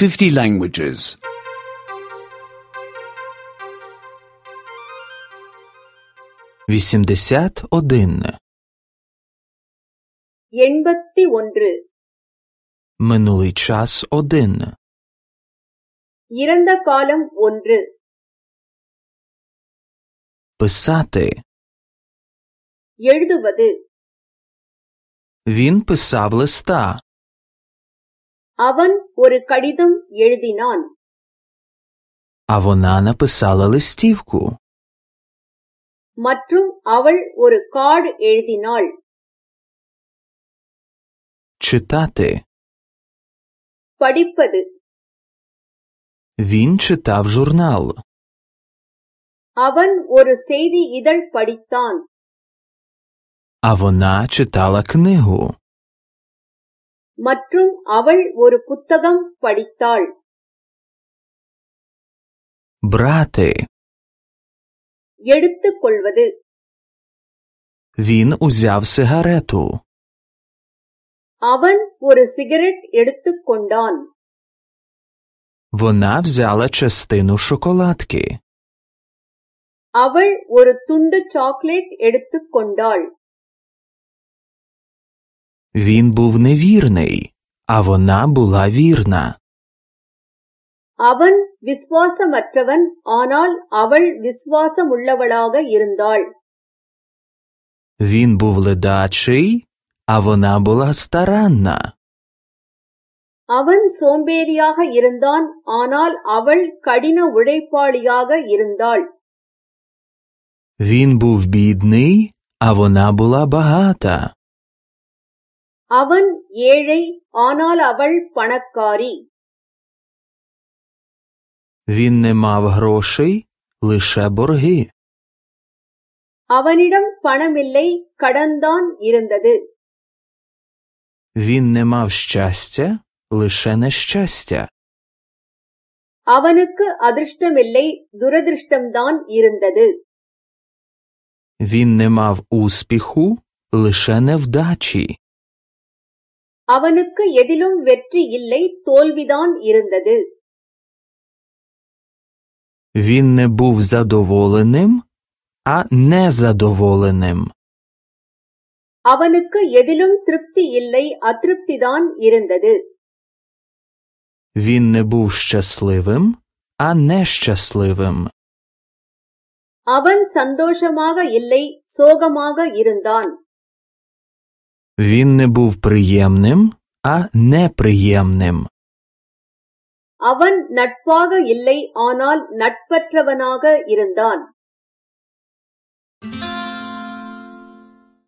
50 languages. 81. 81. Минулий час 1. இறந்த காலம் 1. Писати. எழுதுவது. Він писав листа. அவன் ஒரு கடிதம் எழுதினான். А вона написала листівку. மற்றும் அவள் ஒரு கார்டு எழுதினாள். Читати. படிப்பது. Він читав журнал. அவன் ஒரு செய்தி இதழ் படித்தான். А вона читала книгу. மற்றும் அவள் ஒரு புத்தகம் படித்தாள். Брати. எடுத்துக்கொள்வது. Він узяв сигарету. அவன் ஒரு சிகரெட் எடுத்துக்கொண்டான். Вона взяла частину шоколадки. அவள் ஒரு துண்டு சாக்லேட் எடுத்துக்கொண்டாள். Він був невірний, а вона була вірна. அவன் விசுவாசமற்றவன், ஆனால் அவள் விசுவாசமுள்ளவளாக இருந்தாள். Він був ледачий, а вона була старанна. அவன் சோம்பேறியாக இருந்தான், ஆனால் அவள் கடின உழைப்பாளியாக இருந்தாள். Він був бідний, а вона була багата. அவன் ஏழை, ஆனால் அவள் பணக்காரி. Він не мав грошей, лише борги. அவனிடம் பணமில்லை, கடன்தான் இருந்தது. Він не мав щастя, лише нещастя. அவனுக்கு அதிர்ஷ்டமில்லை, துரதிர்ஷ்டம்தான் இருந்தது. Він не мав успіху, лише невдачі. அவனுக்கு எதிலும் வெற்றி இல்லை, தோல்விதான் இருந்தது. Він не був задоволеним, а незадоволеним. அவனுக்கு எதிலும் திருப்தி இல்லை, அதிருப்திதான் இருந்தது. Він не був щасливим, а нещасливим. அவன் சந்தோஷமாக இல்லை, சோகமாக இருந்தான். Він не був приємним, а неприємним. அவன் நட்பாக இல்லை, ஆனால் நட்பற்றவனாக இருந்தான்.